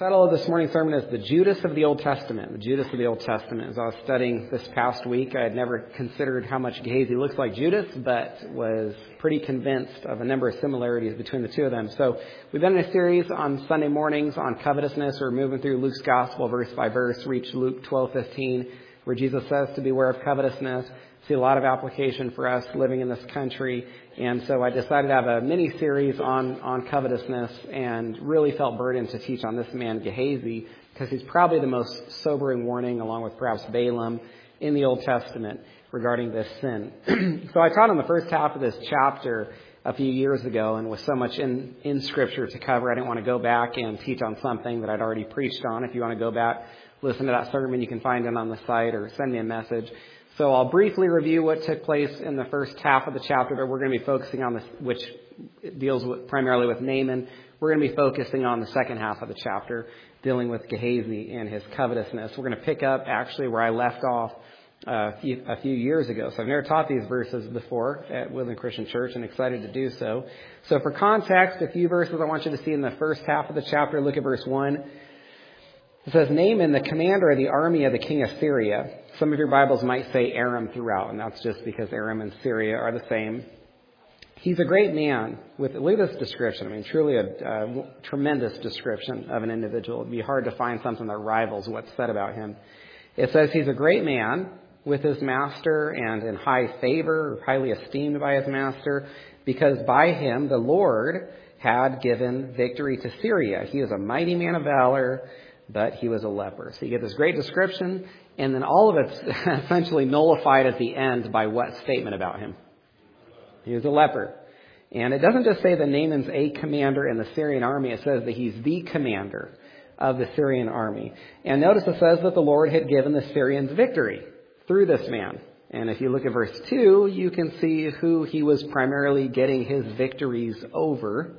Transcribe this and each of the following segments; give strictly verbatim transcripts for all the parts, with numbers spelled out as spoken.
Title of this morning's sermon is The Judas of the Old Testament. The Judas of the Old Testament. As I was studying this past week, I had never considered how much Gehazi looks like Judas, but was pretty convinced of a number of similarities between the two of them. So we've been in a series on Sunday mornings on covetousness. We're moving through Luke's Gospel verse by verse, reach Luke twelve fifteen, where Jesus says to beware of covetousness. See a lot of application for us living in this country. And so I decided to have a mini-series on, on covetousness and really felt burdened to teach on this man, Gehazi, because he's probably the most sobering warning, along with perhaps Balaam, in the Old Testament regarding this sin. So I taught on the first half of this chapter a few years ago, and with so much in, in Scripture to cover, I didn't want to go back and teach on something that I'd already preached on. If you want to go back, listen to that sermon, you can find it on the site or send me a message. So I'll briefly review what took place in the first half of the chapter, but we're going to be focusing on this, which deals with, primarily with Naaman. We're going to be focusing on the second half of the chapter, dealing with Gehazi and his covetousness. We're going to pick up actually where I left off uh, a, few, a few years ago. So I've never taught these verses before at Woodland Christian Church, and excited to do so. So for context, a few verses I want you to see in the first half of the chapter. Look at verse one. It says, Naaman, the commander of the army of the king of Syria. Some of your Bibles might say Aram throughout, and that's just because Aram and Syria are the same. He's a great man with, look at this description. I mean, truly a uh, tremendous description of an individual. It'd be hard to find something that rivals what's said about him. It says he's a great man with his master and in high favor, highly esteemed by his master, because by him the Lord had given victory to Syria. He is a mighty man of valor, but he was a leper. So you get this great description, and then all of it's essentially nullified at the end by what statement about him? He was a leper. And it doesn't just say that Naaman's a commander in the Syrian army. It says that he's the commander of the Syrian army. And notice it says that the Lord had given the Syrians victory through this man. And if you look at verse two, you can see who he was primarily getting his victories over.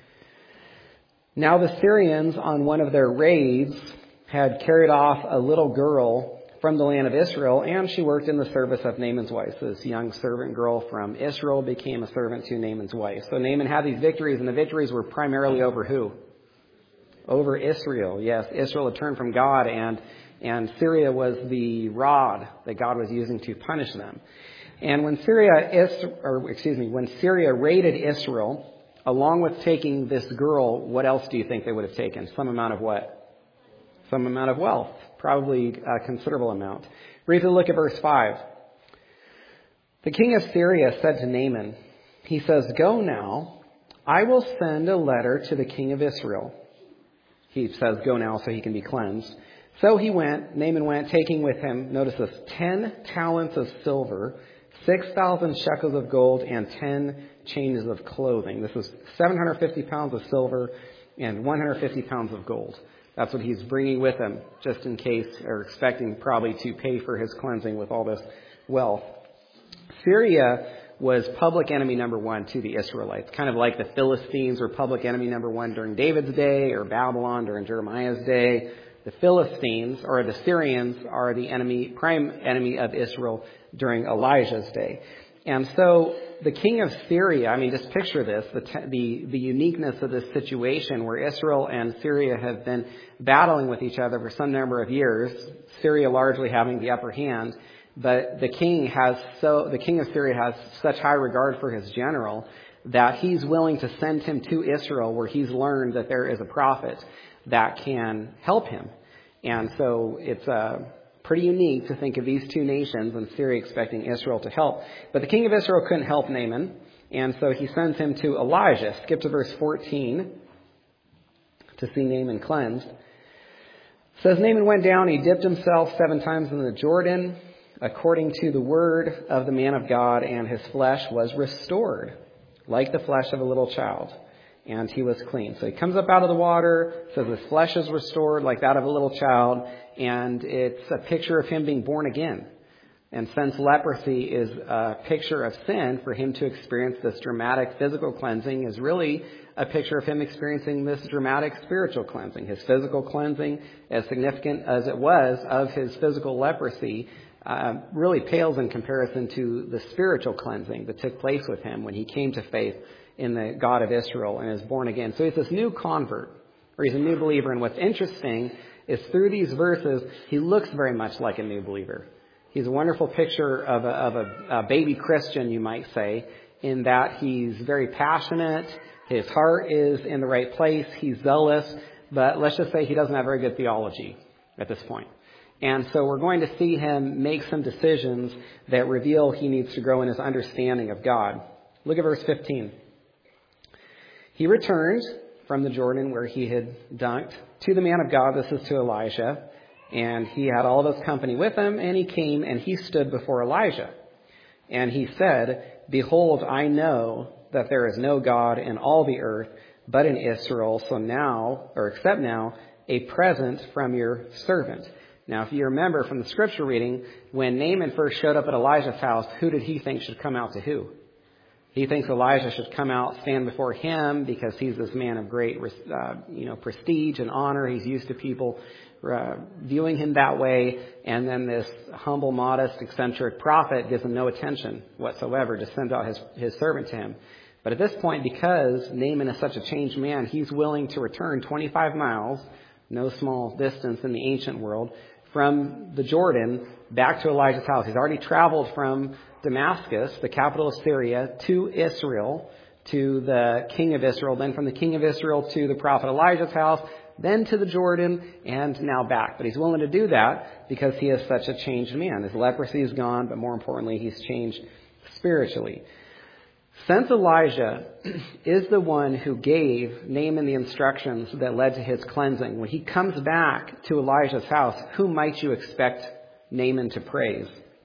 Now the Syrians, on one of their raids, had carried off a little girl from the land of Israel, and she worked in the service of Naaman's wife. So this young servant girl from Israel became a servant to Naaman's wife. So Naaman had these victories, and the victories were primarily over who? Over Israel. Yes, Israel had turned from God, and, and Syria was the rod that God was using to punish them. And when Syria, is, or excuse me, when Syria raided Israel, along with taking this girl, what else do you think they would have taken? Some amount of what? Some amount of wealth. Probably a considerable amount. Briefly look at verse five. The king of Syria said to Naaman, he says, Go now, I will send a letter to the king of Israel. He says, go now so he can be cleansed. So he went, Naaman went, taking with him, notice this, ten talents of silver, six thousand shekels of gold, and ten changes of clothing. This is seven hundred fifty pounds of silver and one hundred fifty pounds of gold. That's what he's bringing with him, just in case, or expecting probably to pay for his cleansing with all this wealth. Syria was public enemy number one to the Israelites, kind of like the Philistines were public enemy number one during David's day, or Babylon during Jeremiah's day. The Philistines, or the Syrians, are the enemy, prime enemy of Israel during Elijah's day. And so the king of Syria, I mean, just picture this, the, the the uniqueness of this situation where Israel and Syria have been battling with each other for some number of years, Syria largely having the upper hand, but the king has so the king of Syria has such high regard for his general that he's willing to send him to Israel, where he's learned that there is a prophet that can help him. And so it's a pretty unique to think of these two nations and Syria expecting Israel to help. But the king of Israel couldn't help Naaman, and so he sends him to Elijah. Skip to verse fourteen to see Naaman cleansed. It says, Naaman went down, he dipped himself seven times in the Jordan, according to the word of the man of God, and his flesh was restored, like the flesh of a little child. And he was clean. So he comes up out of the water, says his flesh is restored like that of a little child, and it's a picture of him being born again. And since leprosy is a picture of sin, for him to experience this dramatic physical cleansing is really a picture of him experiencing this dramatic spiritual cleansing. His physical cleansing, as significant as it was of his physical leprosy, uh, really pales in comparison to the spiritual cleansing that took place with him when he came to faith in the God of Israel and is born again. So he's this new convert, or he's a new believer. And what's interesting is through these verses, he looks very much like a new believer. He's a wonderful picture of a, of a, a baby Christian, you might say, in that he's very passionate. His heart is in the right place. He's zealous. But let's just say he doesn't have very good theology at this point. And so we're going to see him make some decisions that reveal he needs to grow in his understanding of God. Look at verse fifteen. He returned from the Jordan where he had dunked to the man of God. This is to Elijah. And he had all of his company with him, and he came and he stood before Elijah. And he said, "Behold, I know that there is no God in all the earth but in Israel. So now, or except now, a present from your servant." Now, if you remember from the scripture reading, when Naaman first showed up at Elijah's house, who did he think should come out to who? He thinks Elijah should come out, stand before him, because he's this man of great, uh, you know, prestige and honor. He's used to people uh, viewing him that way. And then this humble, modest, eccentric prophet gives him no attention whatsoever to send out his, his servant to him. But at this point, because Naaman is such a changed man, he's willing to return twenty-five miles, no small distance in the ancient world, from the Jordan back to Elijah's house. He's already traveled from Damascus, the capital of Syria, to Israel, to the king of Israel, then from the king of Israel to the prophet Elijah's house, then to the Jordan, and now back. But he's willing to do that because he is such a changed man. His leprosy is gone, but more importantly, he's changed spiritually. Since Elijah is the one who gave Naaman the instructions that led to his cleansing, when he comes back to Elijah's house, who might you expect Naaman to praise?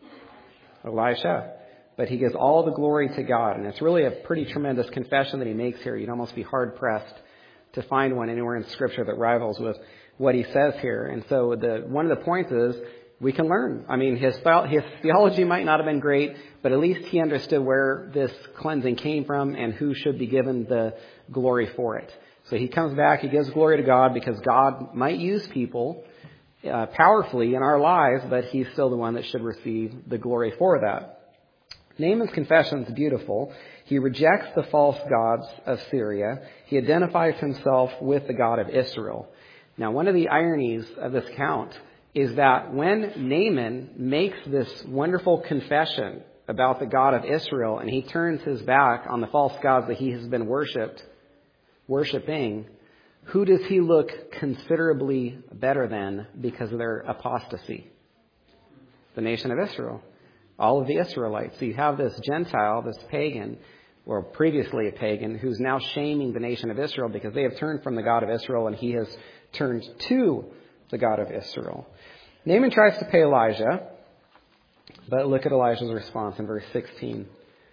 Elisha. But he gives all the glory to God. And it's really a pretty tremendous confession that he makes here. You'd almost be hard-pressed to find one anywhere in Scripture that rivals with what he says here. And so the one of the points is we can learn. I mean, his, his theology might not have been great, but at least he understood where this cleansing came from and who should be given the glory for it. So he comes back, he gives glory to God because God might use people uh, powerfully in our lives, but he's still the one that should receive the glory for that. Naaman's confession is beautiful. He rejects the false gods of Syria. He identifies himself with the God of Israel. Now, one of the ironies of this account is that when Naaman makes this wonderful confession about the God of Israel and he turns his back on the false gods that he has been worshipped, worshiping, who does he look considerably better than because of their apostasy? The nation of Israel. All of the Israelites. So you have this Gentile, this pagan, or previously a pagan, who's now shaming the nation of Israel because they have turned from the God of Israel and he has turned to the God of Israel. Naaman tries to pay Elijah, but look at Elijah's response in verse sixteen.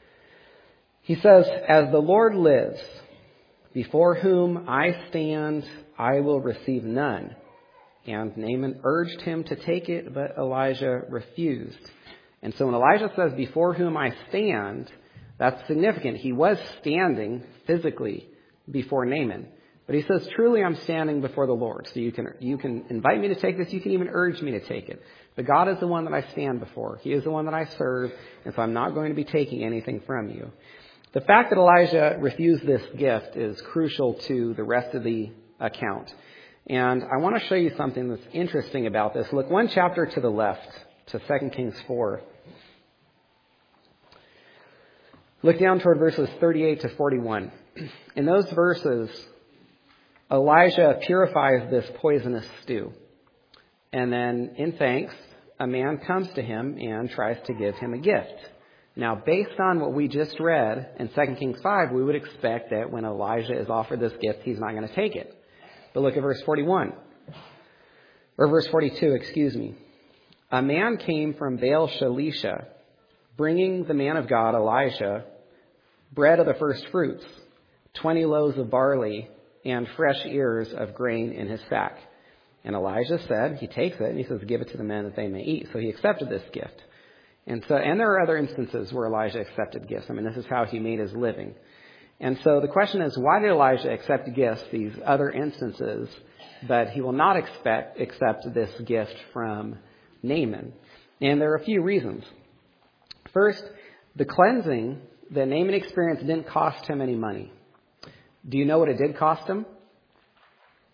He says, "As the Lord lives, before whom I stand, I will receive none." And Naaman urged him to take it, but Elijah refused. And so when Elijah says, "before whom I stand," that's significant. He was standing physically before Naaman. But he says, "Truly I'm standing before the Lord." So you can you can invite me to take this. You can even urge me to take it. But God is the one that I stand before. He is the one that I serve. And so I'm not going to be taking anything from you. The fact that Elijah refused this gift is crucial to the rest of the account. And I want to show you something that's interesting about this. Look one chapter to the left, to Second Kings four. Look down toward verses thirty-eight to forty-one. In those verses, Elijah purifies this poisonous stew. And then, in thanks, a man comes to him and tries to give him a gift. Now, based on what we just read in Second Kings five, we would expect that when Elijah is offered this gift, he's not going to take it. But look at verse forty-one. Or verse forty-two, excuse me. A man came from Baal Shalisha, bringing the man of God, Elijah, bread of the first fruits, twenty loaves of barley, and fresh ears of grain in his sack. And Elijah said, he takes it, and he says, "Give it to the men that they may eat." So he accepted this gift. And so, and there are other instances where Elijah accepted gifts. I mean, this is how he made his living. And so the question is, why did Elijah accept gifts, these other instances, but he will not expect, accept this gift from Naaman? And there are a few reasons. First, the cleansing that Naaman experienced didn't cost him any money. Do you know what it did cost him?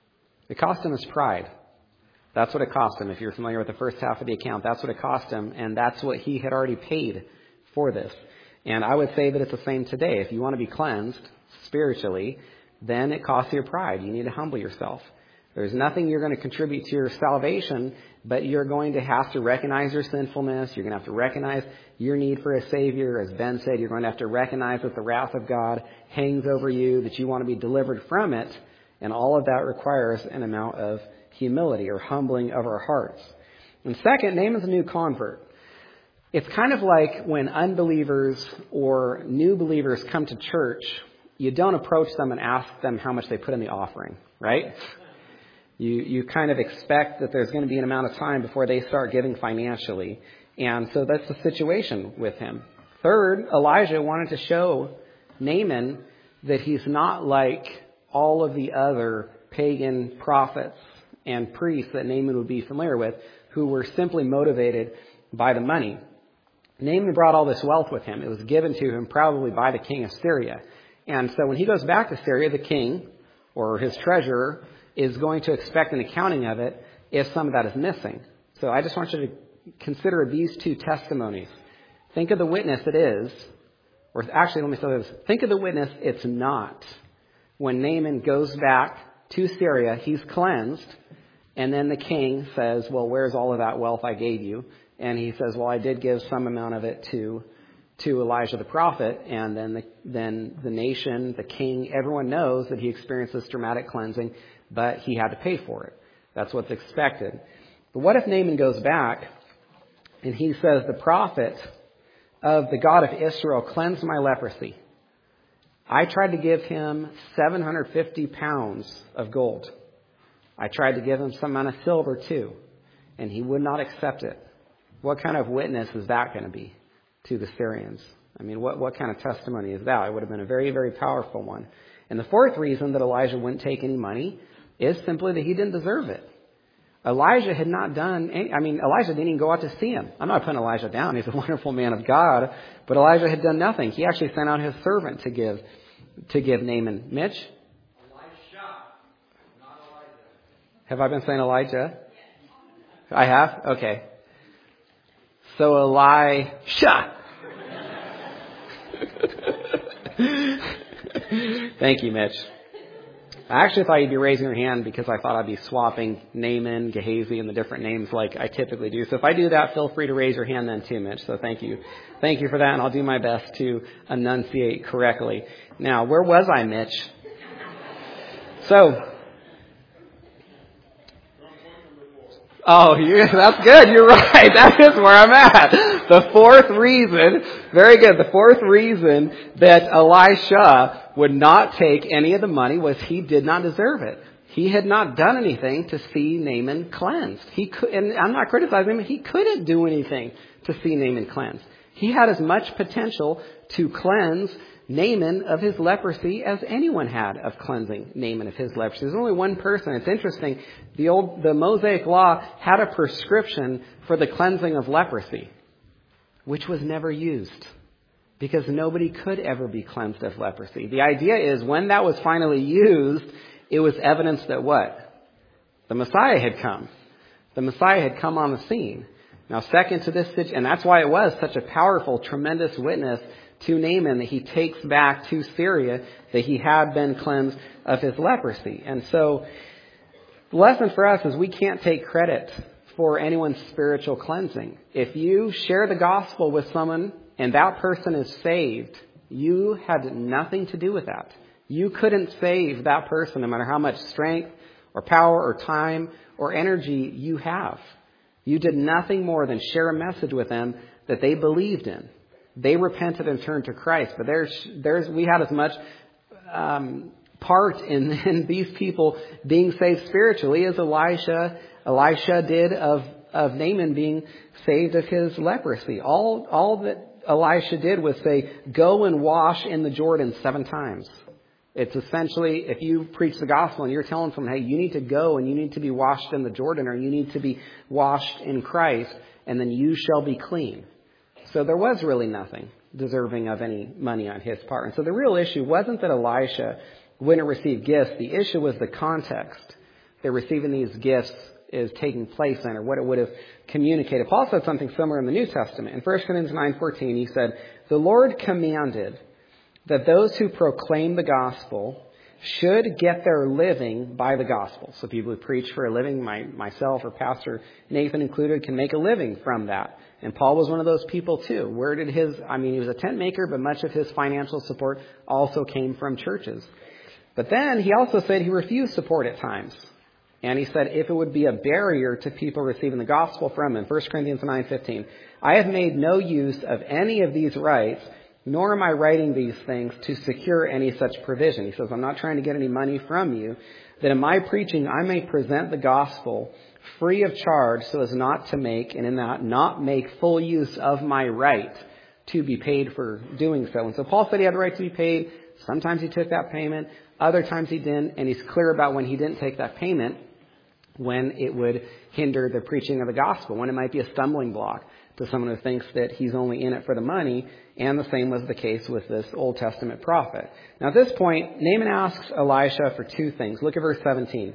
It cost him his pride. That's what it cost him. If you're familiar with the first half of the account, that's what it cost him, and that's what he had already paid for this. And I would say that it's the same today. If you want to be cleansed spiritually, then it costs you pride. You need to humble yourself. There's nothing you're going to contribute to your salvation, but you're going to have to recognize your sinfulness. You're going to have to recognize your need for a Savior. As Ben said, you're going to have to recognize that the wrath of God hangs over you, that you want to be delivered from it. And all of that requires an amount of humility or humbling of our hearts. And second, Naaman's a new convert. It's kind of like when unbelievers or new believers come to church, you don't approach them and ask them how much they put in the offering, right? You you kind of expect that there's going to be an amount of time before they start giving financially. And so that's the situation with him. Third, Elijah wanted to show Naaman that he's not like all of the other pagan prophets and priests that Naaman would be familiar with, who were simply motivated by the money. Naaman brought all this wealth with him. It was given to him probably by the king of Syria. And so when he goes back to Syria, the king or his treasurer is going to expect an accounting of it if some of that is missing. So I just want you to consider these two testimonies. Think of the witness it is, or actually let me say this, think of the witness it's not. When Naaman goes back to Syria, he's cleansed, and then the king says, well, where's all of that wealth I gave you? And he says, well, I did give some amount of it to to Elijah the prophet, and then the, then the nation, the king, everyone knows that he experienced this dramatic cleansing, but he had to pay for it. That's what's expected. But what if Naaman goes back and he says, the prophet of the God of Israel cleansed my leprosy. I tried to give him seven hundred fifty pounds of gold. I tried to give him some amount of silver too, and he would not accept it. What kind of witness is that going to be to the Syrians? I mean, what, what kind of testimony is that? It would have been a very, very powerful one. And the fourth reason that Elijah wouldn't take any money is simply that he didn't deserve it. Elijah had not done any, I mean, Elijah didn't even go out to see him. I'm not putting Elijah down. He's a wonderful man of God. But Elijah had done nothing. He actually sent out his servant to give to give Naaman. Mitch? Elisha, not Elijah. Have I been saying Elijah? I have? Okay. So Elisha. Thank you, Mitch. I actually thought you'd be raising your hand because I thought I'd be swapping Naaman, Gehazi, and the different names like I typically do. So if I do that, feel free to raise your hand then too, Mitch. So thank you. Thank you for that, and I'll do my best to enunciate correctly. Now, where was I, Mitch? So, oh, yeah, that's good. You're right. That is where I'm at. The fourth reason, very good, the fourth reason that Elisha would not take any of the money was he did not deserve it. He had not done anything to see Naaman cleansed. He could, and I'm not criticizing him, he couldn't do anything to see Naaman cleansed. He had as much potential to cleanse Naaman of his leprosy as anyone had of cleansing Naaman of his leprosy. There's only one person. It's interesting. The old, the Mosaic Law had a prescription for the cleansing of leprosy, which was never used because nobody could ever be cleansed of leprosy. The idea is when that was finally used, it was evidence that what? The Messiah had come. The Messiah had come on the scene. Now, second to this, and that's why it was such a powerful, tremendous witness to Naaman that he takes back to Syria that he had been cleansed of his leprosy. And so the lesson for us is we can't take credit for anyone's spiritual cleansing. If you share the gospel with someone and that person is saved, you had nothing to do with that. You couldn't save that person no matter how much strength or power or time or energy you have. You did nothing more than share a message with them that they believed in. They repented and turned to Christ. But there's, there's, we had as much um, part in, in these people being saved spiritually as Elisha, Elisha did of, of Naaman being saved of his leprosy. All, all that Elisha did was say, go and wash in the Jordan seven times. It's essentially, if you preach the gospel and you're telling someone, hey, you need to go and you need to be washed in the Jordan, or you need to be washed in Christ, and then you shall be clean. So there was really nothing deserving of any money on his part. And so the real issue wasn't that Elisha wouldn't receive gifts. The issue was the context. that receiving these gifts is taking place in, or what it would have communicated. Paul said something similar in the New Testament. In First Corinthians nine fourteen, he said, "The Lord commanded that those who proclaim the gospel should get their living by the gospel." So people who preach for a living, my, myself or Pastor Nathan included, can make a living from that. And Paul was one of those people too. Where did his, I mean, he was a tent maker, but much of his financial support also came from churches. But then he also said he refused support at times. And he said if it would be a barrier to people receiving the gospel from him, First Corinthians nine fifteen, "I have made no use of any of these rights, nor am I writing these things to secure any such provision." He says, "I'm not trying to get any money from you, that in my preaching I may present the gospel free of charge, so as not to make, and in that not make full use of my right to be paid for doing so." And so Paul said he had the right to be paid. Sometimes he took that payment. Other times he didn't. And he's clear about when he didn't take that payment, when it would hinder the preaching of the gospel, when it might be a stumbling block to someone who thinks that he's only in it for the money. And the same was the case with this Old Testament prophet. Now at this point, Naaman asks Elisha for two things. Look at verse seventeen.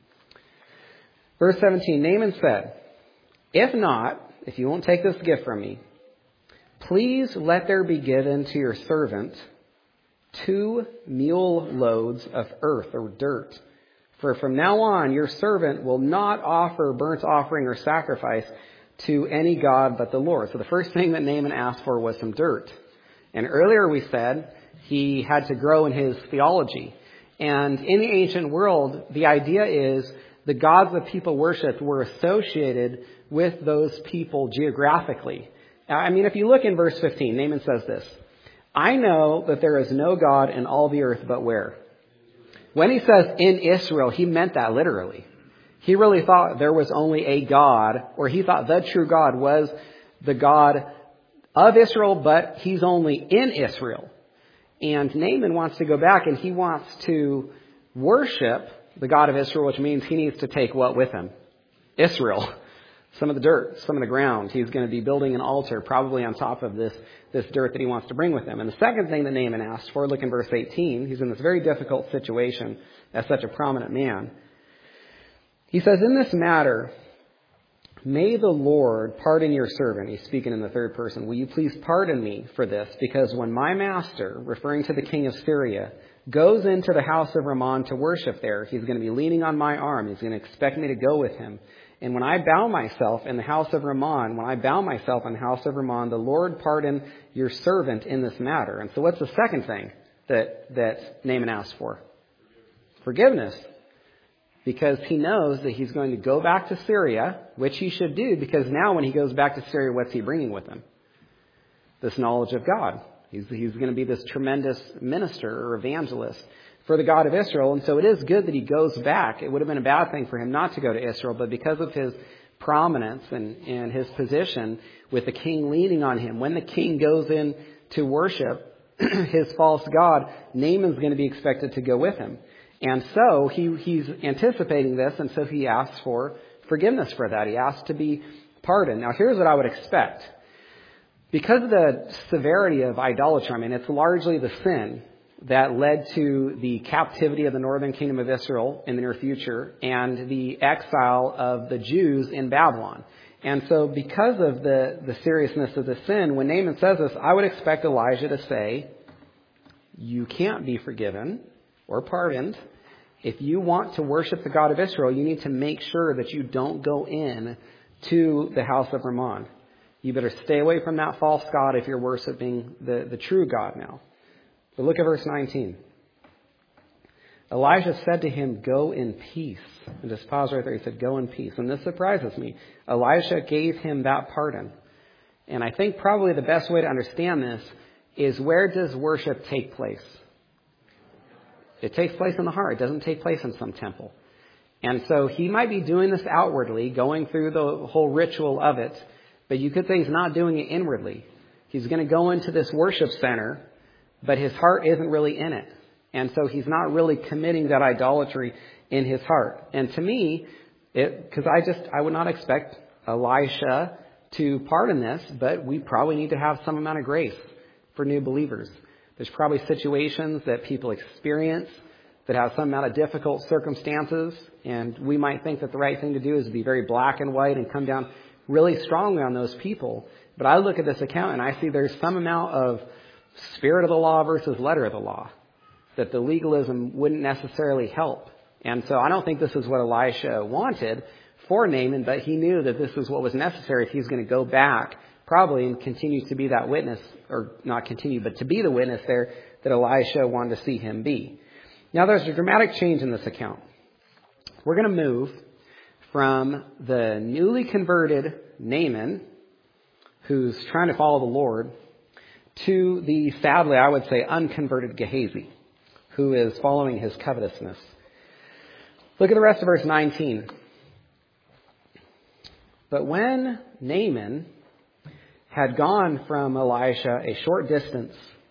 Verse seventeen, Naaman said, "If not, if you won't take this gift from me, please let there be given to your servant two mule loads of earth or dirt. For from now on, your servant will not offer burnt offering or sacrifice to any god but the Lord." So the first thing that Naaman asked for was some dirt. And earlier we said he had to grow in his theology. And in the ancient world, the idea is the gods that people worshipped were associated with those people geographically. I mean, if you look in verse fifteen, Naaman says this, "I know that there is no God in all the earth but where?" When he says in Israel, he meant that literally. He really thought there was only a God, or he thought the true God was the God of Israel, but he's only in Israel. And Naaman wants to go back and he wants to worship the God of Israel, which means he needs to take what with him? Israel. Some of the dirt, some of the ground. He's going to be building an altar probably on top of this, this dirt that he wants to bring with him. And the second thing that Naaman asked for, look in verse eighteen. He's in this very difficult situation as such a prominent man. He says, "In this matter, may the Lord pardon your servant." He's speaking in the third person. "Will you please pardon me for this? Because when my master," referring to the king of Syria, "goes into the house of Ramon to worship there, he's going to be leaning on my arm. He's going to expect me to go with him. And when I bow myself in the house of Ramon, when I bow myself in the house of Ramon, the Lord pardon your servant in this matter." And so what's the second thing that, that Naaman asked for? Forgiveness. Because he knows that he's going to go back to Syria, which he should do, because now when he goes back to Syria, what's he bringing with him? This knowledge of God. He's, he's going to be this tremendous minister or evangelist for the God of Israel. And so it is good that he goes back. It would have been a bad thing for him not to go to Israel, but because of his prominence and, and his position with the king leaning on him, when the king goes in to worship his false god, Naaman's going to be expected to go with him. And so he, he's anticipating this, and so he asks for forgiveness for that. He asks to be pardoned. Now here's what I would expect. Because of the severity of idolatry, I mean, it's largely the sin that led to the captivity of the northern kingdom of Israel in the near future and the exile of the Jews in Babylon. And so because of the, the seriousness of the sin, when Naaman says this, I would expect Elijah to say, you can't be forgiven or pardoned. If you want to worship the God of Israel, you need to make sure that you don't go in to the house of Ramon. You better stay away from that false god if you're worshiping the, the true God now. But look at verse nineteen. Elijah said to him, go in peace. And just pause right there. He said, go in peace. And this surprises me. Elijah gave him that pardon. And I think probably the best way to understand this is, where does worship take place? It takes place in the heart. It doesn't take place in some temple. And so he might be doing this outwardly, going through the whole ritual of it. But you could say he's not doing it inwardly. He's going to go into this worship center, but his heart isn't really in it. And so he's not really committing that idolatry in his heart. And to me, it, because I just, I would not expect Elisha to pardon this, but we probably need to have some amount of grace for new believers. There's probably situations that people experience that has some amount of difficult circumstances, and we might think that the right thing to do is to be very black and white and come down really strongly on those people. But I look at this account and I see there's some amount of spirit of the law versus letter of the law, that the legalism wouldn't necessarily help. And so I don't think this is what Elisha wanted for Naaman, but he knew that this was what was necessary if he's going to go back probably and continue to be that witness, or not continue, but to be the witness there that Elisha wanted to see him be. Now there's a dramatic change in this account. We're going to move from the newly converted Naaman, who's trying to follow the Lord, to the, sadly, I would say, unconverted Gehazi, who is following his covetousness. Look at the rest of verse nineteen. But when Naaman had gone from Elisha a short distance,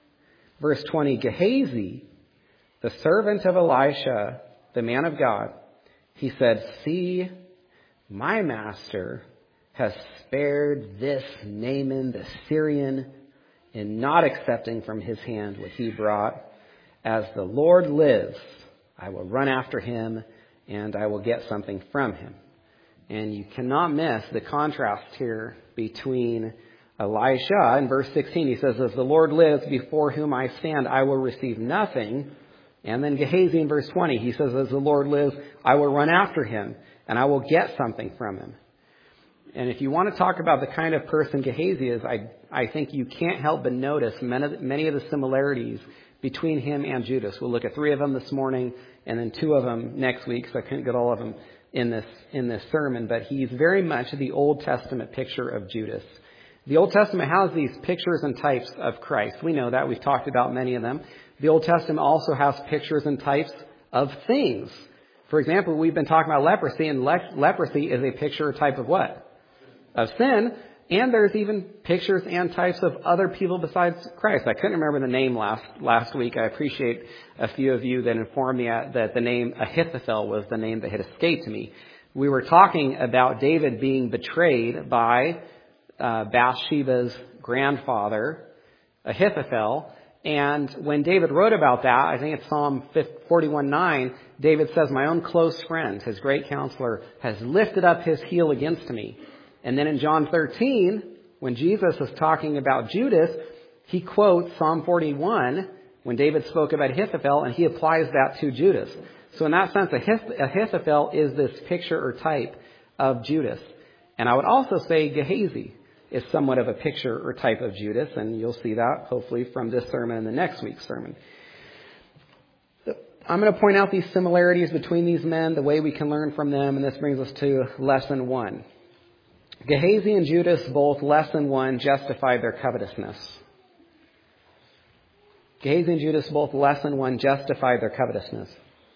verse twenty, Gehazi, the servant of Elisha, the man of God, he said, "See, my master has spared this Naaman the Syrian in not accepting from his hand what he brought. As the Lord lives, I will run after him and I will get something from him." And you cannot miss the contrast here between Elisha in verse sixteen. He says, "As the Lord lives before whom I stand, I will receive nothing." And then Gehazi in verse twenty, he says, "As the Lord lives, I will run after him and I will get something from him." And if you want to talk about the kind of person Gehazi is, I, I think you can't help but notice many, many of the similarities between him and Judas. We'll look at three of them this morning and then two of them next week, so I couldn't get all of them in this, in this sermon. But he's very much the Old Testament picture of Judas. The Old Testament has these pictures and types of Christ. We know that. We've talked about many of them. The Old Testament also has pictures and types of things. For example, we've been talking about leprosy, and le- leprosy is a picture or type of what? Of sin. And there's even pictures and types of other people besides Christ. I couldn't remember the name last last week. I appreciate a few of you that informed me that the name Ahithophel was the name that had escaped me. We were talking about David being betrayed by uh, Bathsheba's grandfather, Ahithophel. And when David wrote about that, I think it's Psalm forty-one nine, David says, "My own close friend, his great counselor, has lifted up his heel against me." And then in John thirteen, when Jesus is talking about Judas, he quotes Psalm forty-one when David spoke about Ahithophel, and he applies that to Judas. So in that sense, Ahithophel is this picture or type of Judas. And I would also say Gehazi is somewhat of a picture or type of Judas, and you'll see that hopefully from this sermon and the next week's sermon. I'm going to point out these similarities between these men, the way we can learn from them, and this brings us to lesson one. Gehazi and Judas both, lesson one, justified their covetousness. Gehazi and Judas both, lesson one, justified their covetousness.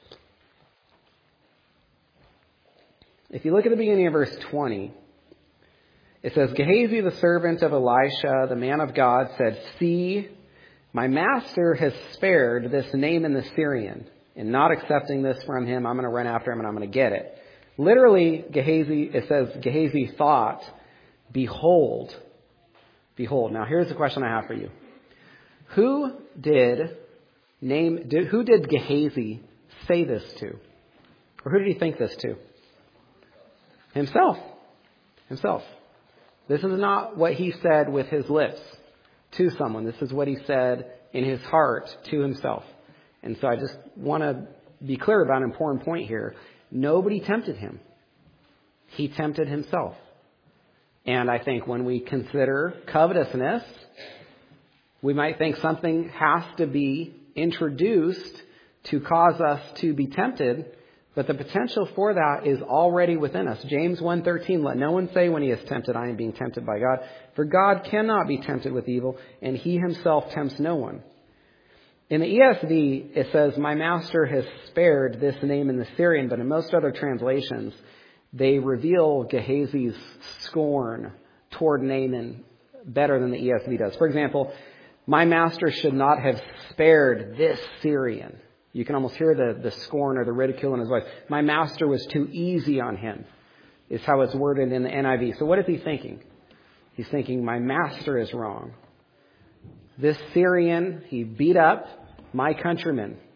If you look at the beginning of verse twenty, it says, Gehazi, the servant of Elisha, the man of God, said, "See, my master has spared this Naaman the Syrian. In not accepting this from him, I'm going to run after him and I'm going to get it." Literally, Gehazi, it says, Gehazi thought, "Behold, behold." Now, here's the question I have for you. Who did name, did, who did Gehazi say this to? Or who did he think this to? Himself. Himself. This is not what he said with his lips to someone. This is what he said in his heart to himself. And so I just want to be clear about an important point here. Nobody tempted him. He tempted himself. And I think when we consider covetousness, we might think something has to be introduced to cause us to be tempted, but the potential for that is already within us. James one thirteen, "Let no one say when he is tempted, I am being tempted by God. For God cannot be tempted with evil, and he himself tempts no one." In the E S V, it says, "My master has spared this Naaman the Syrian," but in most other translations, they reveal Gehazi's scorn toward Naaman better than the E S V does. For example, "My master should not have spared this Syrian." You can almost hear the, the scorn or the ridicule in his voice. "My master was too easy on him," is how it's worded in the N I V. So what is he thinking? He's thinking, my master is wrong. This Syrian, he beat up my countrymen.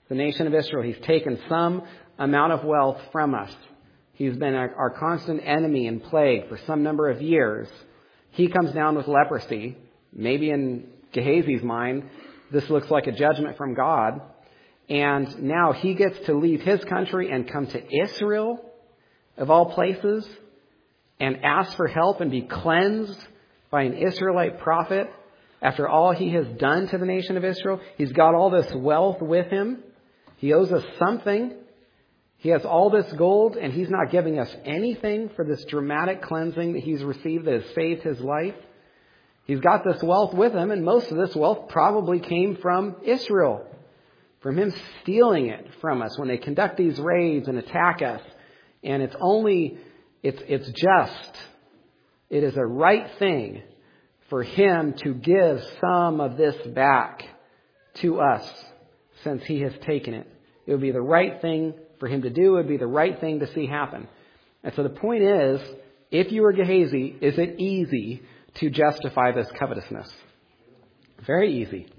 the nation of Israel. He's taken some amount of wealth from us. He's been our, our constant enemy and plague for some number of years. He comes down with leprosy. Maybe in Gehazi's mind, this looks like a judgment from God. And now he gets to leave his country and come to Israel, of all places, and ask for help and be cleansed by an Israelite prophet after all he has done to the nation of Israel. He's got all this wealth with him. He owes us something. He has all this gold, and he's not giving us anything for this dramatic cleansing that he's received that has saved his life. He's got this wealth with him, and most of this wealth probably came from Israel, from him stealing it from us when they conduct these raids and attack us. And it's only, it's, it's just, it is a right thing for him to give some of this back to us since he has taken it. It would be the right thing for him to do. It would be the right thing to see happen. And so the point is, if you were Gehazi, is it easy to justify this covetousness? Very easy.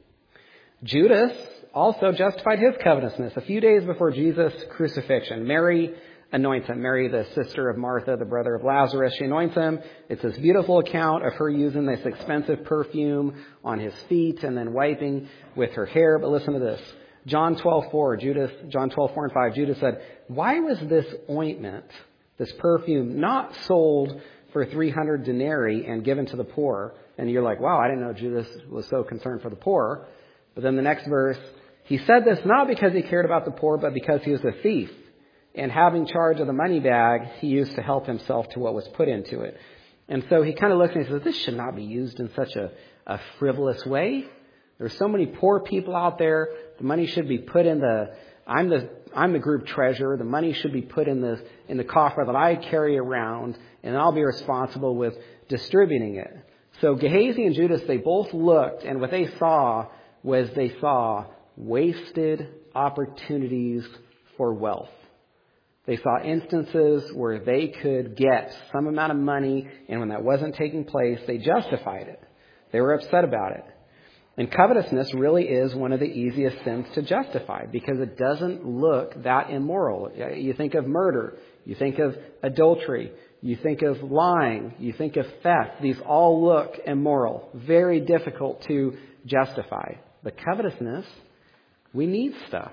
Judas also justified his covetousness a few days before Jesus' crucifixion. Mary anoints him. Mary, the sister of Martha, the brother of Lazarus, she anoints him. It's this beautiful account of her using this expensive perfume on his feet and then wiping with her hair. But listen to this. John twelve four, Judas, John twelve four and five, Judas said, "Why was this ointment, this perfume, not sold for three hundred denarii and given to the poor?" And you're like, wow, I didn't know Judas was so concerned for the poor. But then the next verse, he said this not because he cared about the poor, but because he was a thief. And having charge of the money bag, he used to help himself to what was put into it. And so he kind of looks and he says, this should not be used in such a, a frivolous way. There's so many poor people out there. The money should be put in the, I'm the, I'm the group treasurer. The money should be put in the, in the coffer that I carry around, and I'll be responsible with distributing it. So Gehazi and Judas, they both looked, and what they saw was they saw wasted opportunities for wealth. They saw instances where they could get some amount of money, and when that wasn't taking place, they justified it. They were upset about it. And covetousness really is one of the easiest sins to justify because it doesn't look that immoral. You think of murder. You think of adultery. You think of lying. You think of theft. These all look immoral. Very difficult to justify. But covetousness, we need stuff.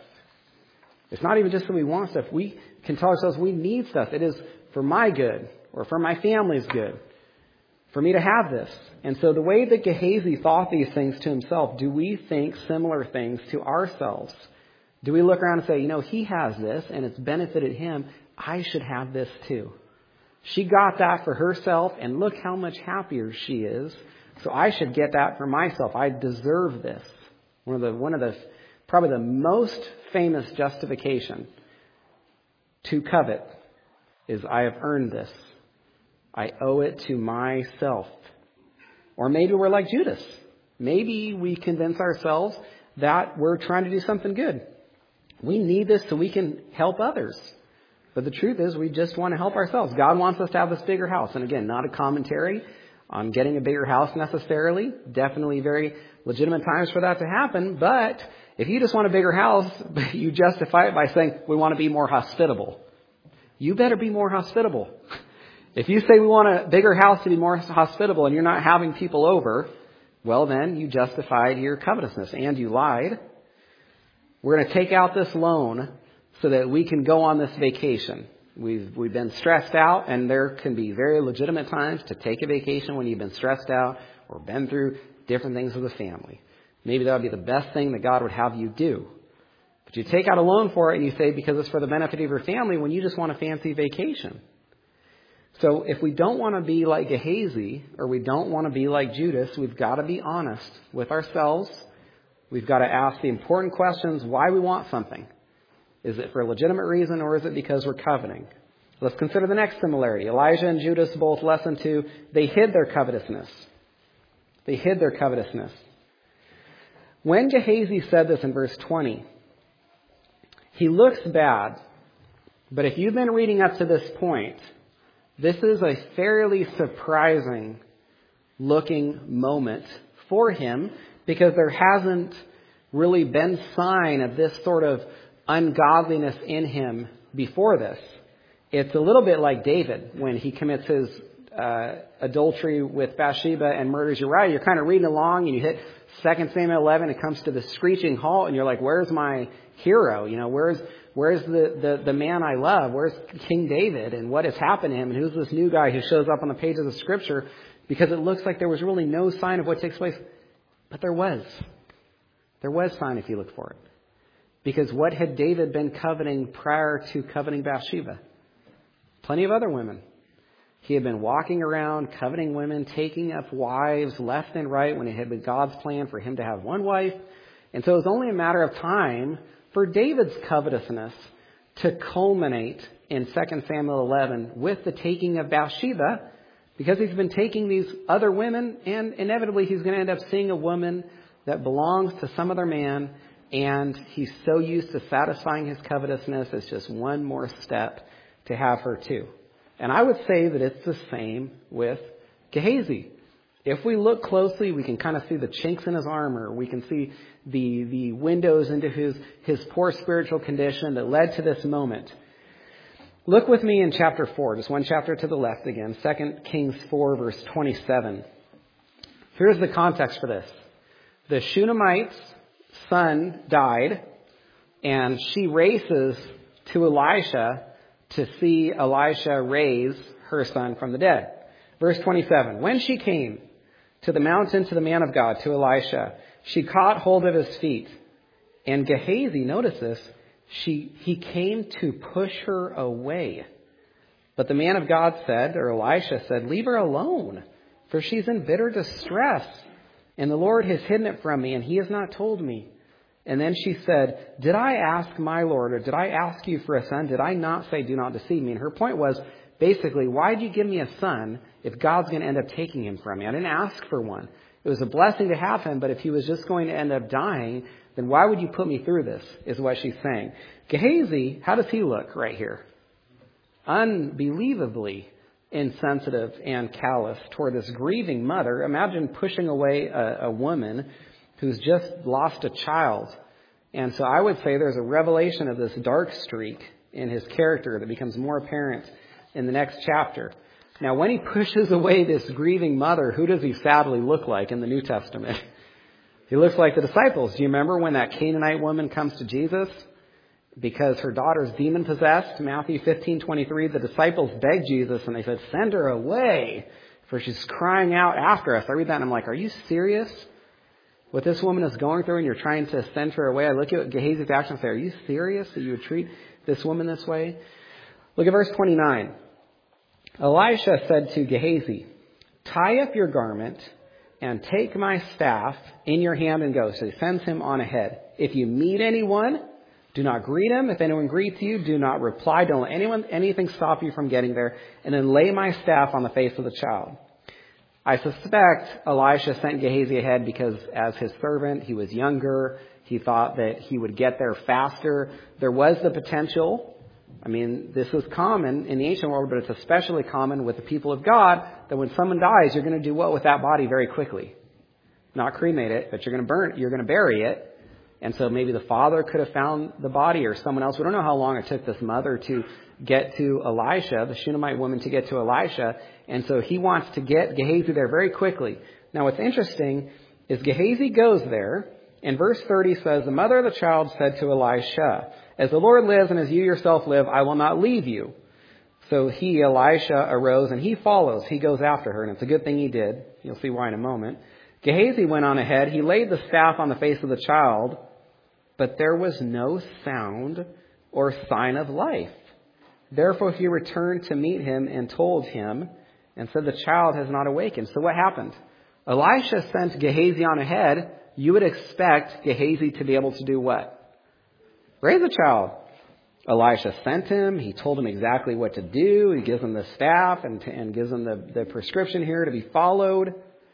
It's not even just that we want stuff. We can tell ourselves we need stuff. It is for my good or for my family's good for me to have this. And so the way that Gehazi thought these things to himself, do we think similar things to ourselves? Do we look around and say, you know, he has this and it's benefited him. I should have this too. She got that for herself and look how much happier she is. So I should get that for myself. I deserve this. One of the, one of the, probably the most famous justification to covet is I have earned this. I owe it to myself. Or maybe we're like Judas. Maybe we convince ourselves that we're trying to do something good. We need this so we can help others. But the truth is we just want to help ourselves. God wants us to have this bigger house. And again, not a commentary on getting a bigger house necessarily. Definitely very legitimate times for that to happen. But if you just want a bigger house, you justify it by saying we want to be more hospitable. You better be more hospitable. If you say we want a bigger house to be more hospitable and you're not having people over, well then you justified your covetousness and you lied. We're going to take out this loan so that we can go on this vacation. We've we've been stressed out, and there can be very legitimate times to take a vacation when you've been stressed out or been through different things with a family. Maybe that would be the best thing that God would have you do. But you take out a loan for it and you say because it's for the benefit of your family when you just want a fancy vacation. So if we don't want to be like Gehazi or we don't want to be like Judas, we've got to be honest with ourselves. We've got to ask the important questions why we want something. Is it for a legitimate reason or is it because we're coveting? Let's consider the next similarity. Elijah and Judas, both lesson two, they hid their covetousness. They hid their covetousness. When Gehazi said this in verse twenty, he looks bad, but if you've been reading up to this point, this is a fairly surprising looking moment for him because there hasn't really been sign of this sort of ungodliness in him before this. It's a little bit like David when he commits his uh, adultery with Bathsheba and murders Uriah. You're kind of reading along and you hit Second Samuel eleven. It comes to the screeching halt and you're like, where's my hero? You know, where's where's the, the, the man I love? Where's King David? And what has happened to him? And who's this new guy who shows up on the pages of Scripture? Because it looks like there was really no sign of what takes place. But there was. There was sign if you look for it. Because what had David been coveting prior to coveting Bathsheba? Plenty of other women. He had been walking around coveting women, taking up wives left and right when it had been God's plan for him to have one wife. And so it was only a matter of time for David's covetousness to culminate in Second Samuel eleven with the taking of Bathsheba, because he's been taking these other women, and inevitably he's going to end up seeing a woman that belongs to some other man, and he's so used to satisfying his covetousness, it's just one more step to have her too. And I would say that it's the same with Gehazi. If we look closely, we can kind of see the chinks in his armor. We can see the the windows into his, his poor spiritual condition that led to this moment. Look with me in chapter four, just one chapter to the left again, Second Kings four, verse twenty-seven. Here's the context for this. The Shunammite's son died, and she races to Elisha to see Elisha raise her son from the dead. Verse twenty-seven, when she came to the mountain to the man of God, to Elisha, she caught hold of his feet. And Gehazi, notice this, she, he came to push her away. But the man of God said, or Elisha said, leave her alone, for she's in bitter distress. And the Lord has hidden it from me, and he has not told me. And then she said, did I ask my Lord, or did I ask you for a son? Did I not say, do not deceive me? And her point was, basically, why did you give me a son if God's going to end up taking him from me? I didn't ask for one. It was a blessing to have him, but if he was just going to end up dying, then why would you put me through this, is what she's saying. Gehazi, how does he look right here? Unbelievably insensitive and callous toward this grieving mother. Imagine pushing away a, a woman who's just lost a child. And so I would say there's a revelation of this dark streak in his character that becomes more apparent in the next chapter. Now, when he pushes away this grieving mother, who does he sadly look like in the New Testament? He looks like the disciples. Do you remember when that Canaanite woman comes to Jesus because her daughter's demon-possessed? Matthew fifteen twenty-three, the disciples begged Jesus and they said, send her away, for she's crying out after us. I read that and I'm like, are you serious? What this woman is going through and you're trying to send her away? I look at Gehazi's actions and say, are you serious that you would treat this woman this way? Look at verse twenty-nine. Elisha said to Gehazi, tie up your garment and take my staff in your hand and go. So he sends him on ahead. If you meet anyone, do not greet him. If anyone greets you, do not reply. Don't let anyone, anything stop you from getting there. And then lay my staff on the face of the child. I suspect Elisha sent Gehazi ahead because as his servant, he was younger. He thought that he would get there faster. There was the potential. I mean, this is common in the ancient world, but it's especially common with the people of God that when someone dies, you're going to do what with that body very quickly? Not cremate it, but you're going to burn it. You're going to bury it. And so maybe the father could have found the body or someone else. We don't know how long it took this mother to get to Elisha, the Shunammite woman to get to Elisha. And so he wants to get Gehazi there very quickly. Now, what's interesting is Gehazi goes there. And verse thirty says, the mother of the child said to Elisha, as the Lord lives and as you yourself live, I will not leave you. So he, Elisha, arose and he follows. He goes after her. And it's a good thing he did. You'll see why in a moment. Gehazi went on ahead. He laid the staff on the face of the child, but there was no sound or sign of life. Therefore he returned to meet him and told him and said, the child has not awakened. So what happened? Elisha sent Gehazi on ahead. You would expect Gehazi to be able to do what? Raise the child. Elisha sent him. He told him exactly what to do. He gives him the staff and, to, and gives him the, the prescription here to be followed.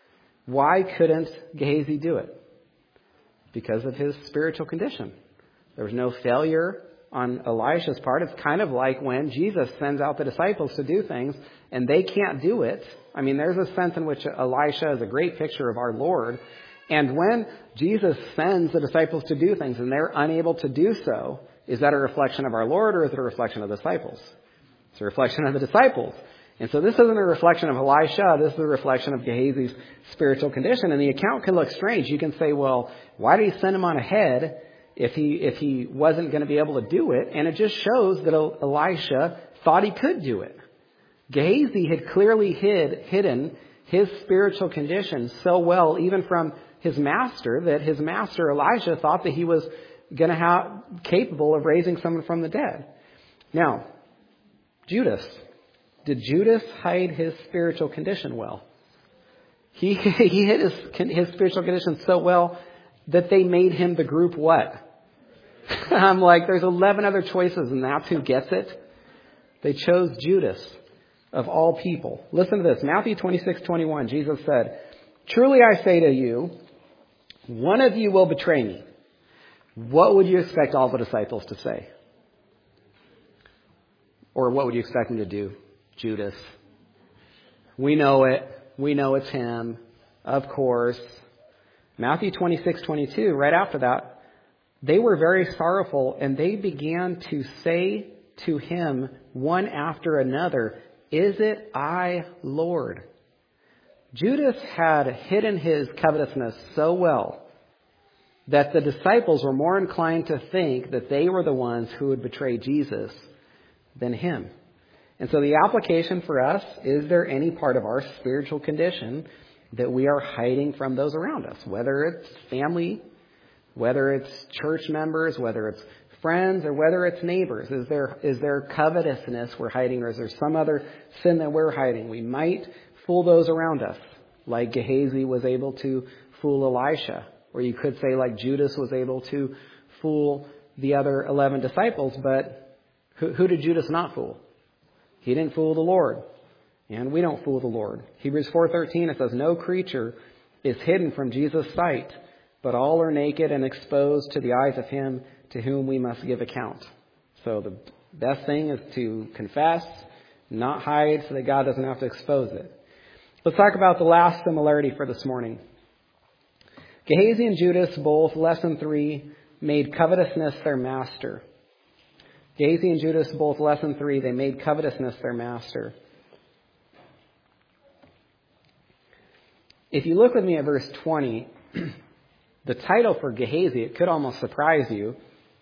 Why couldn't Gehazi do it? Because of his spiritual condition. There was no failure on Elisha's part. It's kind of like when Jesus sends out the disciples to do things and they can't do it. I mean, there's a sense in which Elisha is a great picture of our Lord. And when Jesus sends the disciples to do things and they're unable to do so, is that a reflection of our Lord or is it a reflection of the disciples? It's a reflection of the disciples. And so this isn't a reflection of Elisha. This is a reflection of Gehazi's spiritual condition. And the account can look strange. You can say, well, why did he send him on ahead if he if he wasn't going to be able to do it? And it just shows that Elisha thought he could do it. Gehazi had clearly hid hidden his spiritual condition so well, even from his master, that his master Elisha thought that he was going to have capable of raising someone from the dead. Now, Judas. Did Judas hide his spiritual condition well? He he hid his, his spiritual condition so well that they made him the group what? I'm like, there's eleven other choices and that's who gets it. They chose Judas of all people. Listen to this. Matthew twenty-six twenty-one, Jesus said, "Truly I say to you, one of you will betray me." What would you expect all the disciples to say? Or what would you expect them to do? Judas. We know it. We know it's him. Of course. Matthew twenty-six twenty-two, right after that, they were very sorrowful and they began to say to him one after another, "Is it I, Lord?" Judas had hidden his covetousness so well that the disciples were more inclined to think that they were the ones who would betray Jesus than him. And so the application for us, is there any part of our spiritual condition that we are hiding from those around us? Whether it's family, whether it's church members, whether it's friends, or whether it's neighbors. Is there is there covetousness we're hiding, or is there some other sin that we're hiding? We might fool those around us, like Gehazi was able to fool Elisha. Or you could say like Judas was able to fool the other eleven disciples, but who, who did Judas not fool? He didn't fool the Lord. And we don't fool the Lord. Hebrews four thirteen, it says, "No creature is hidden from Jesus' sight, but all are naked and exposed to the eyes of him to whom we must give account." So the best thing is to confess, not hide, so that God doesn't have to expose it. Let's talk about the last similarity for this morning. Gehazi and Judas both, lesson three, made covetousness their master. Gehazi and Judas both, lesson three, they made covetousness their master. If you look with me at verse twenty, the title for Gehazi, it could almost surprise you.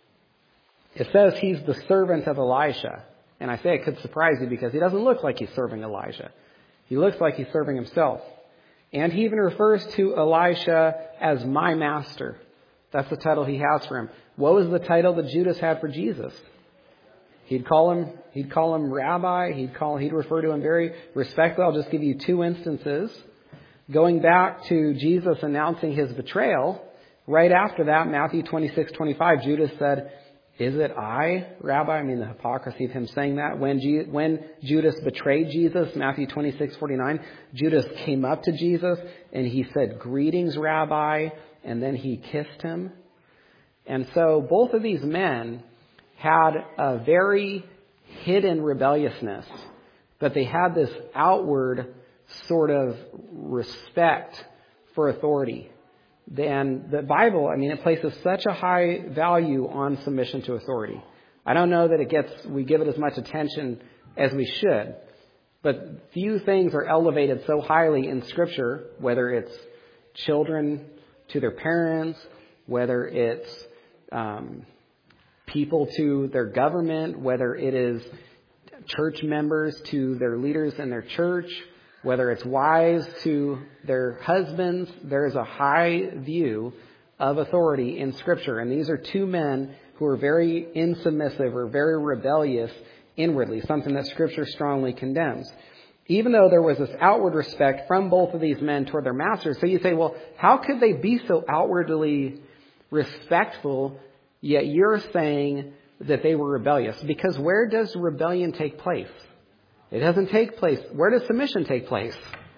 It says he's the servant of Elisha. And I say it could surprise you because he doesn't look like he's serving Elijah. He looks like he's serving himself. And he even refers to Elisha as my master. That's the title he has for him. What was the title that Judas had for Jesus? He'd call him, he'd call him rabbi. He'd call, he'd refer to him very respectfully. I'll just give you two instances. Going back to Jesus announcing his betrayal, right after that, Matthew twenty-six twenty-five, Judas said, "Is it I, Rabbi?" I mean, the hypocrisy of him saying that. When, G- when Judas betrayed Jesus, Matthew twenty-six forty-nine, Judas came up to Jesus and he said, "Greetings, Rabbi," and then he kissed him. And so both of these men had a very hidden rebelliousness, but they had this outward sort of respect for authority. Then the Bible, I mean, it places such a high value on submission to authority. I don't know that it gets, we give it as much attention as we should, but few things are elevated so highly in Scripture, whether it's children to their parents, whether it's um, people to their government, whether it is church members to their leaders in their church, whether it's wives to their husbands. There is a high view of authority in Scripture. And these are two men who are very insubmissive or very rebellious inwardly, something that Scripture strongly condemns. Even though there was this outward respect from both of these men toward their masters. So you say, well, how could they be so outwardly respectful, yet you're saying that they were rebellious? Because where does rebellion take place? It doesn't take place. Where does submission take place?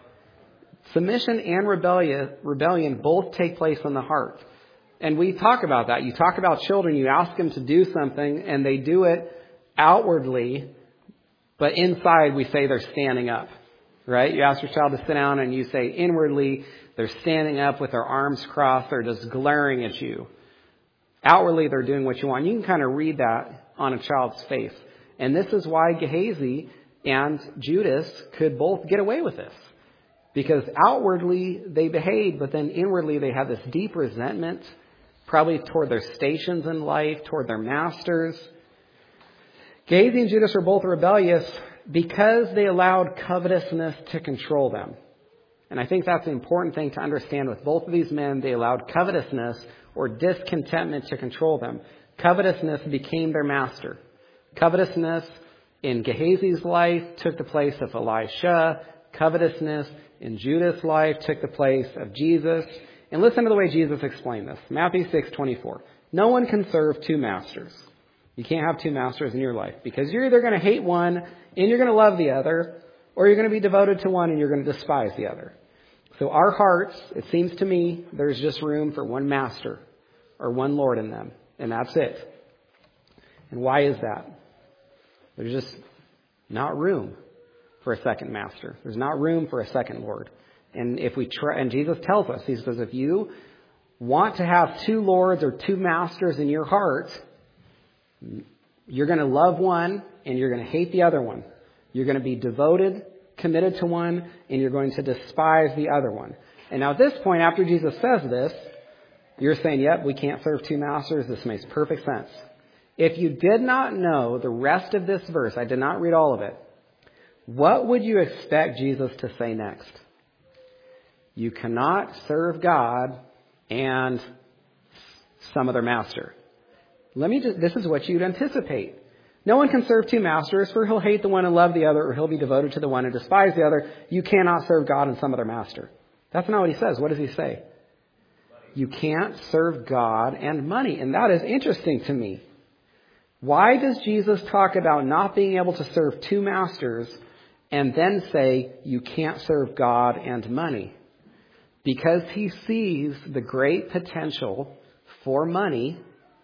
Submission and rebellion, rebellion both take place in the heart. And we talk about that. You talk about children, you ask them to do something, and they do it outwardly, but inside we say they're standing up. Right? You ask your child to sit down, and you say inwardly they're standing up with their arms crossed, they're just glaring at you. Outwardly, they're doing what you want. You can kind of read that on a child's face. And this is why Gehazi and Judas could both get away with this. Because outwardly, they behaved, but then inwardly, they had this deep resentment, probably toward their stations in life, toward their masters. Gehazi and Judas were both rebellious because they allowed covetousness to control them. And I think that's an important thing to understand with both of these men. They allowed covetousness or discontentment to control them. Covetousness became their master. Covetousness in Gehazi's life took the place of Elisha. Covetousness in Judas' life took the place of Jesus. And listen to the way Jesus explained this. Matthew six twenty-four. No one can serve two masters. You can't have two masters in your life because you're either going to hate one and you're going to love the other, or you're going to be devoted to one and you're going to despise the other. So our hearts, it seems to me, there's just room for one master or one Lord in them. And that's it. And why is that? There's just not room for a second master. There's not room for a second Lord. And if we try, and Jesus tells us, he says, if you want to have two lords or two masters in your heart, you're going to love one and you're going to hate the other one. You're going to be devoted, committed to one, and you're going to despise the other one. And now at this point, after Jesus says this, you're saying, yep, we can't serve two masters. This makes perfect sense. If you did not know the rest of this verse, I did not read all of it, what would you expect Jesus to say next? You cannot serve God and some other master. Let me just, this is what you'd anticipate. No one can serve two masters, for he'll hate the one and love the other, or he'll be devoted to the one and despise the other. You cannot serve God and some other master. That's not what he says. What does he say? You can't serve God and money. And that is interesting to me. Why does Jesus talk about not being able to serve two masters and then say you can't serve God and money? Because he sees the great potential for money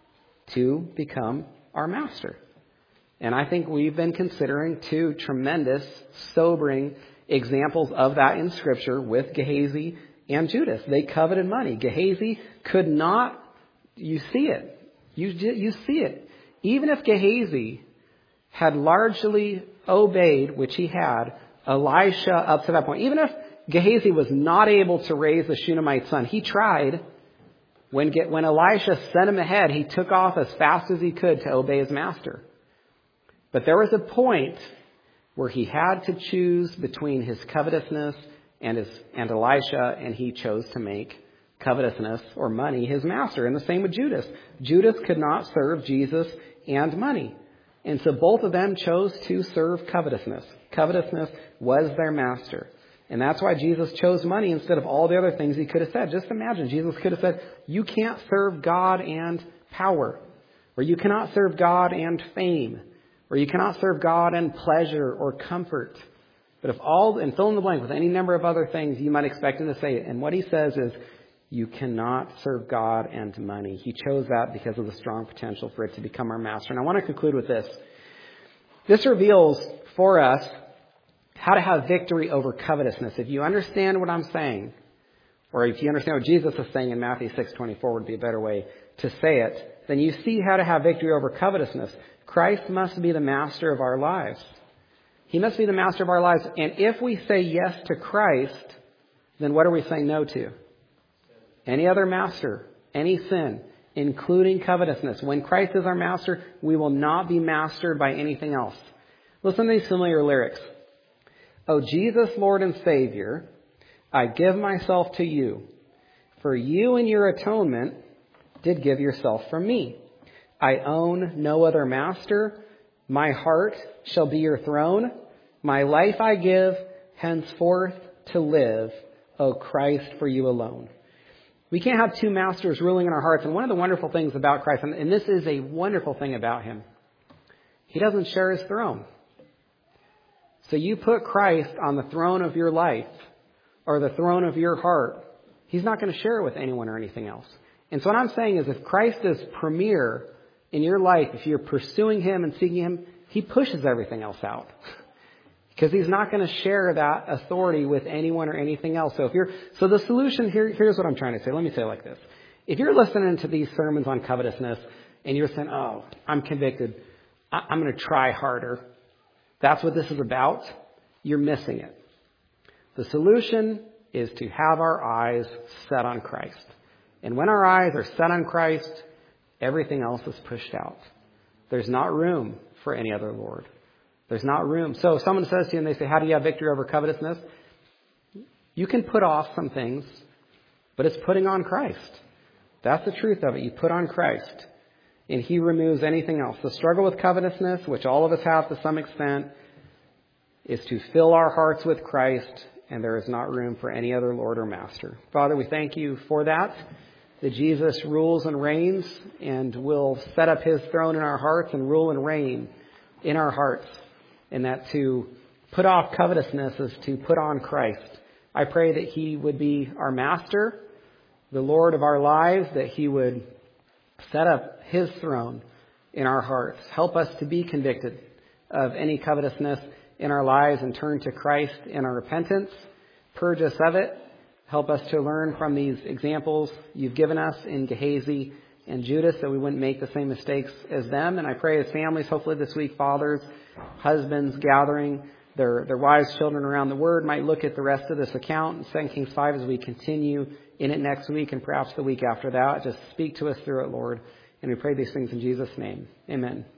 to become our master. And I think we've been considering two tremendous, sobering examples of that in Scripture with Gehazi and Judas. They coveted money. Gehazi could not, you see it. You, you see it. Even if Gehazi had largely obeyed, which he had, Elisha up to that point, even if Gehazi was not able to raise the Shunammite son, he tried. When, when Elisha sent him ahead, he took off as fast as he could to obey his master. But there was a point where he had to choose between his covetousness and his and Elisha, and he chose to make covetousness or money his master. And the same with Judas. Judas could not serve Jesus and money. And so both of them chose to serve covetousness. Covetousness was their master. And that's why Jesus chose money instead of all the other things he could have said. Just imagine, Jesus could have said, you can't serve God and power. Or you cannot serve God and fame. Or you cannot serve God and pleasure or comfort. But if all, and fill in the blank with any number of other things you might expect him to say. And what he says is, you cannot serve God and money. He chose that because of the strong potential for it to become our master. And I want to conclude with this. This reveals for us how to have victory over covetousness. If you understand what I'm saying, or if you understand what Jesus is saying in Matthew six twenty-four would be a better way to say it, then you see how to have victory over covetousness. Christ must be the master of our lives. He must be the master of our lives. And if we say yes to Christ, then what are we saying no to? Any other master, any sin, including covetousness. When Christ is our master, we will not be mastered by anything else. Listen to these familiar lyrics. O Jesus, Lord and Savior, I give myself to you. For you in your atonement did give yourself for me. I own no other master. My heart shall be your throne. My life I give henceforth to live, O Christ, for you alone. We can't have two masters ruling in our hearts. And one of the wonderful things about Christ, and this is a wonderful thing about him, he doesn't share his throne. So you put Christ on the throne of your life or the throne of your heart, he's not going to share it with anyone or anything else. And so what I'm saying is if Christ is premier in your life, if you're pursuing him and seeking him, he pushes everything else out. Because he's not going to share that authority with anyone or anything else. So if you're, so the solution here, here's what I'm trying to say. Let me say it like this. If you're listening to these sermons on covetousness and you're saying, oh, I'm convicted, I- I'm going to try harder, that's what this is about, you're missing it. The solution is to have our eyes set on Christ. And when our eyes are set on Christ, everything else is pushed out. There's not room for any other Lord. There's not room. So if someone says to you and they say, how do you have victory over covetousness? You can put off some things, but it's putting on Christ. That's the truth of it. You put on Christ, and He removes anything else. The struggle with covetousness, which all of us have to some extent, is to fill our hearts with Christ, and there is not room for any other Lord or Master. Father, we thank You for that, that Jesus rules and reigns and will set up His throne in our hearts and rule and reign in our hearts, and that to put off covetousness is to put on Christ. I pray that He would be our Master, the Lord of our lives, that He would set up His throne in our hearts. Help us to be convicted of any covetousness in our lives and turn to Christ in our repentance. Purge us of it. Help us to learn from these examples You've given us in Gehazi and Judas, that we wouldn't make the same mistakes as them. And I pray as families, hopefully this week, fathers, husbands gathering their, their wives, children around the Word, might look at the rest of this account in Second Kings five as we continue in it next week and perhaps the week after that. Just speak to us through it, Lord. And we pray these things in Jesus' name. Amen.